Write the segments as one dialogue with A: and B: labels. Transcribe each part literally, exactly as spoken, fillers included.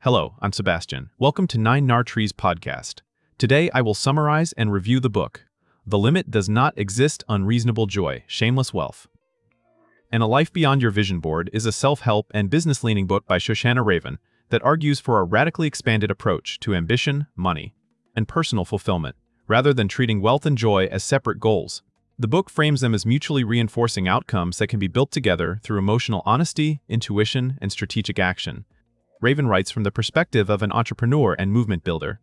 A: Hello, I'm Sebastian. Welcome to Nine Nar Trees podcast. Today I will summarize and review the book, The Limit Does Not Exist: Unreasonable Joy, Shameless Wealth. And A Life Beyond Your Vision Board is a self-help and business-leaning book by Shoshana Raven that argues for a radically expanded approach to ambition, money, and personal fulfillment, rather than treating wealth and joy as separate goals. The book frames them as mutually reinforcing outcomes that can be built together through emotional honesty, intuition, and strategic action. Raven writes from the perspective of an entrepreneur and movement builder,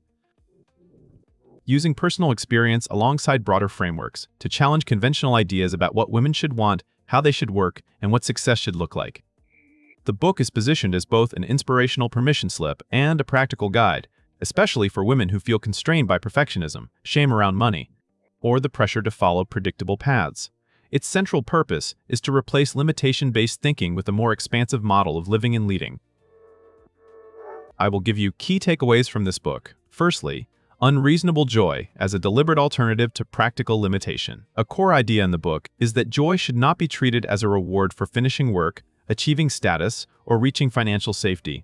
A: using personal experience alongside broader frameworks to challenge conventional ideas about what women should want, how they should work, and what success should look like. The book is positioned as both an inspirational permission slip and a practical guide, especially for women who feel constrained by perfectionism, shame around money, or the pressure to follow predictable paths. Its central purpose is to replace limitation-based thinking with a more expansive model of living and leading. I will give you key takeaways from this book. Firstly, unreasonable joy as a deliberate alternative to practical limitation. A core idea in the book is that joy should not be treated as a reward for finishing work, achieving status, or reaching financial safety.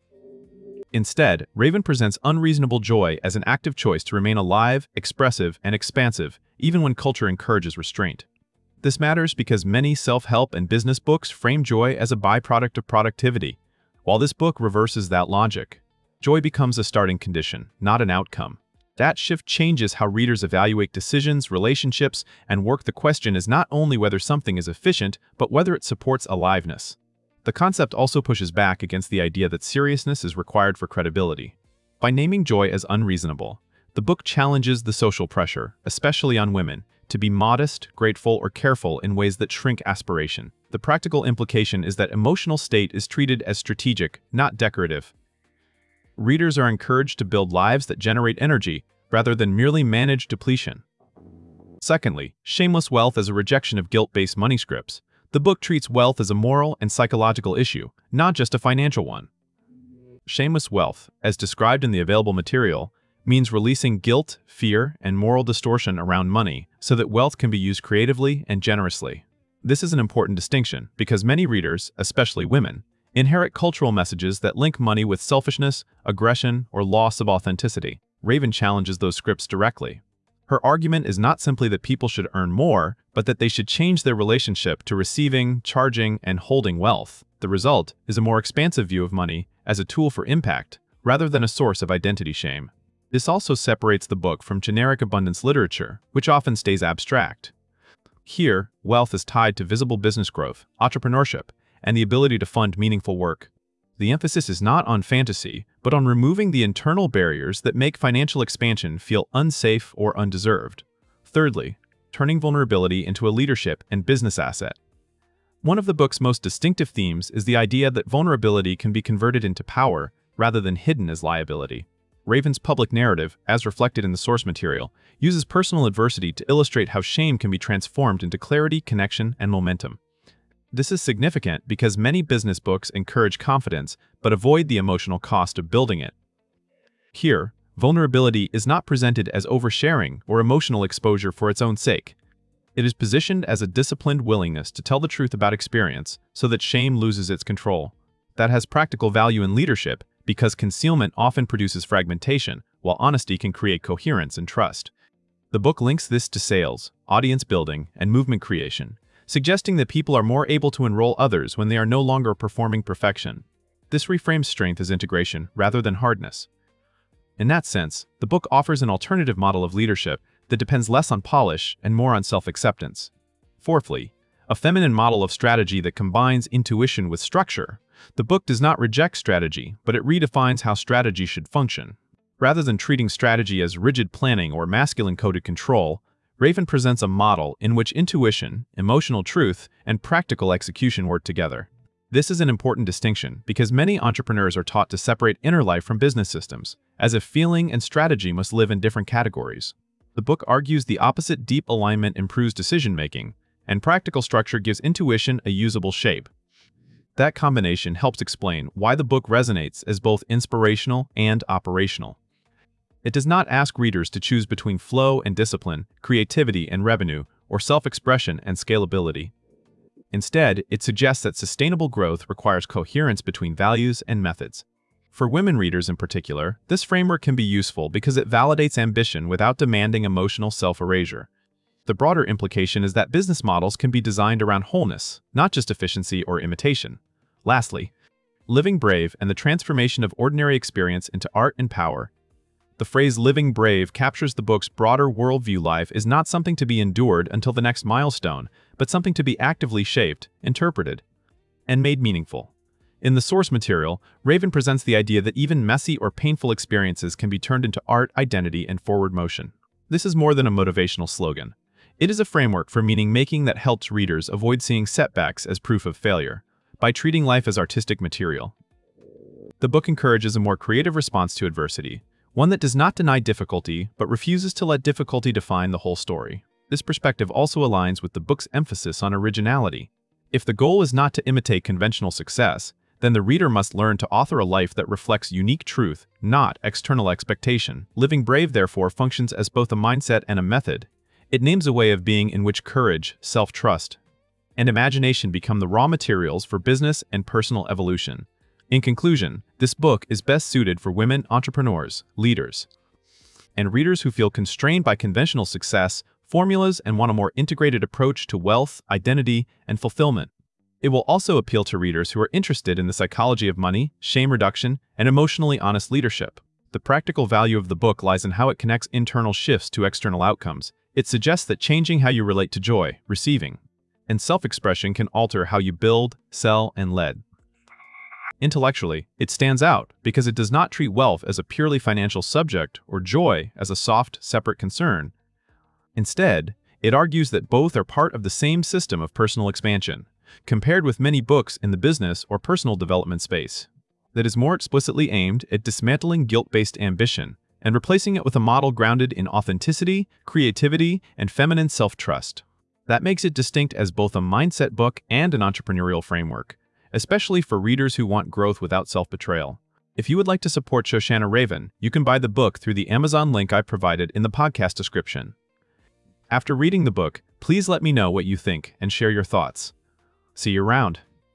A: Instead, Raven presents unreasonable joy as an active choice to remain alive, expressive, and expansive, even when culture encourages restraint. This matters because many self-help and business books frame joy as a byproduct of productivity, while this book reverses that logic. Joy becomes a starting condition, not an outcome. That shift changes how readers evaluate decisions, relationships, and work. The question is not only whether something is efficient, but whether it supports aliveness. The concept also pushes back against the idea that seriousness is required for credibility. By naming joy as unreasonable, the book challenges the social pressure, especially on women, to be modest, grateful, or careful in ways that shrink aspiration. The practical implication is that emotional state is treated as strategic, not decorative. Readers are encouraged to build lives that generate energy, rather than merely manage depletion. Secondly, shameless wealth as a rejection of guilt-based money scripts. The book treats wealth as a moral and psychological issue, not just a financial one. Shameless wealth, as described in the available material, means releasing guilt, fear, and moral distortion around money so that wealth can be used creatively and generously. This is an important distinction because many readers, especially women, inherit cultural messages that link money with selfishness, aggression, or loss of authenticity. Raven challenges those scripts directly. Her argument is not simply that people should earn more, but that they should change their relationship to receiving, charging, and holding wealth. The result is a more expansive view of money as a tool for impact, rather than a source of identity shame. This also separates the book from generic abundance literature, which often stays abstract. Here, wealth is tied to visible business growth, entrepreneurship, and the ability to fund meaningful work. The emphasis is not on fantasy, but on removing the internal barriers that make financial expansion feel unsafe or undeserved. Thirdly, turning vulnerability into a leadership and business asset. One of the book's most distinctive themes is the idea that vulnerability can be converted into power rather than hidden as liability. Raven's public narrative, as reflected in the source material, uses personal adversity to illustrate how shame can be transformed into clarity, connection, and momentum. This is significant because many business books encourage confidence but avoid the emotional cost of building it. Here, vulnerability is not presented as oversharing or emotional exposure for its own sake. It is positioned as a disciplined willingness to tell the truth about experience so that shame loses its control. That has practical value in leadership because concealment often produces fragmentation, while honesty can create coherence and trust. The book links this to sales, audience building, and movement creation, suggesting that people are more able to enroll others when they are no longer performing perfection. This reframes strength as integration rather than hardness. In that sense, the book offers an alternative model of leadership that depends less on polish and more on self-acceptance. Fourthly, a feminine model of strategy that combines intuition with structure. The book does not reject strategy, but it redefines how strategy should function. Rather than treating strategy as rigid planning or masculine-coded control, Raven presents a model in which intuition, emotional truth, and practical execution work together. This is an important distinction because many entrepreneurs are taught to separate inner life from business systems, as if feeling and strategy must live in different categories. The book argues the opposite: deep alignment improves decision-making, and practical structure gives intuition a usable shape. That combination helps explain why the book resonates as both inspirational and operational. It does not ask readers to choose between flow and discipline, creativity and revenue, or self-expression and scalability. Instead, it suggests that sustainable growth requires coherence between values and methods. For women readers in particular, this framework can be useful because it validates ambition without demanding emotional self-erasure. The broader implication is that business models can be designed around wholeness, not just efficiency or imitation. Lastly, Living Brave and the Transformation of Ordinary Experience into Art and Power. The phrase living brave captures the book's broader worldview. Life is not something to be endured until the next milestone, but something to be actively shaped, interpreted, and made meaningful. In the source material, Raven presents the idea that even messy or painful experiences can be turned into art, identity, and forward motion. This is more than a motivational slogan. It is a framework for meaning-making that helps readers avoid seeing setbacks as proof of failure, by treating life as artistic material. The book encourages a more creative response to adversity, one that does not deny difficulty but refuses to let difficulty define the whole story. This perspective also aligns with the book's emphasis on originality. If the goal is not to imitate conventional success, then the reader must learn to author a life that reflects unique truth, not external expectation. Living Brave, therefore, functions as both a mindset and a method. It names a way of being in which courage, self-trust, and imagination become the raw materials for business and personal evolution. In conclusion, this book is best suited for women entrepreneurs, leaders, and readers who feel constrained by conventional success formulas and want a more integrated approach to wealth, identity, and fulfillment. It will also appeal to readers who are interested in the psychology of money, shame reduction, and emotionally honest leadership. The practical value of the book lies in how it connects internal shifts to external outcomes. It suggests that changing how you relate to joy, receiving, and self-expression can alter how you build, sell, and lead. Intellectually, it stands out because it does not treat wealth as a purely financial subject or joy as a soft, separate concern. Instead, it argues that both are part of the same system of personal expansion, compared with many books in the business or personal development space, that is more explicitly aimed at dismantling guilt-based ambition and replacing it with a model grounded in authenticity, creativity, and feminine self-trust. That makes it distinct as both a mindset book and an entrepreneurial framework, especially for readers who want growth without self-betrayal. If you would like to support Shoshana Raven, you can buy the book through the Amazon link I provided in the podcast description. After reading the book, please let me know what you think and share your thoughts. See you around.